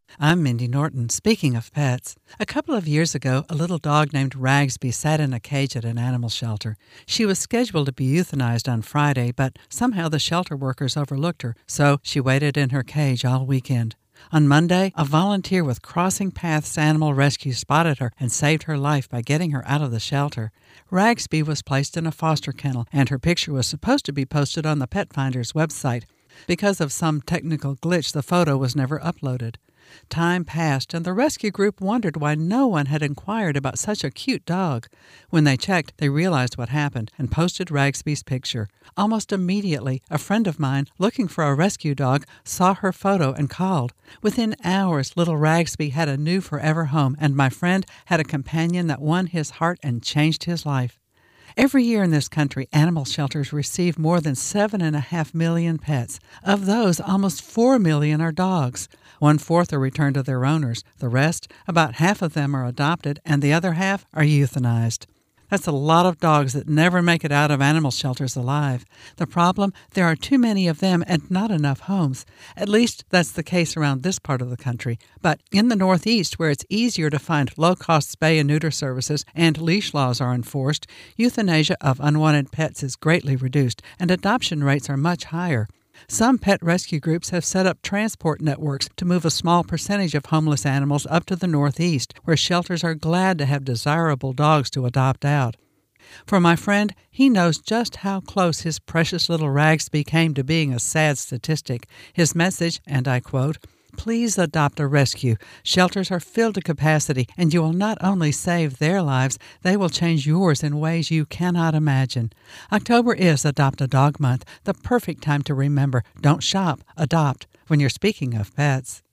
I'm Mindy Norton. Speaking of pets, a couple of years ago, a little dog named Ragsby sat in a cage at an animal shelter. She was scheduled to be euthanized on Friday, but somehow the shelter workers overlooked her, so she waited in her cage all weekend. On Monday, a volunteer with Crossing Paths Animal Rescue spotted her and saved her life by getting her out of the shelter. Ragsby was placed in a foster kennel, and her picture was supposed to be posted on the Pet Finder's website. Because of some technical glitch, the photo was never uploaded. Time passed, and the rescue group wondered why no one had inquired about such a cute dog. When they checked, they realized what happened and posted Ragsby's picture. Almost immediately, a friend of mine, looking for a rescue dog, saw her photo and called. Within hours, little Ragsby had a new forever home, and my friend had a companion that won his heart and changed his life. Every year in this country, animal shelters receive more than 7.5 million pets. Of those, almost 4 million are dogs. 1/4 are returned to their owners. The rest, about half of them, are adopted, and the other half are euthanized. That's a lot of dogs that never make it out of animal shelters alive. The problem? There are too many of them and not enough homes. At least that's the case around this part of the country. But in the Northeast, where it's easier to find low-cost spay and neuter services and leash laws are enforced, euthanasia of unwanted pets is greatly reduced, and adoption rates are much higher. Some pet rescue groups have set up transport networks to move a small percentage of homeless animals up to the Northeast, where shelters are glad to have desirable dogs to adopt out. For my friend, he knows just how close his precious little Ragsby came to being a sad statistic. His message, and I quote, "Please adopt a rescue. Shelters are filled to capacity, and you will not only save their lives, they will change yours in ways you cannot imagine." October is Adopt a Dog Month, the perfect time to remember, don't shop, adopt, when you're speaking of pets.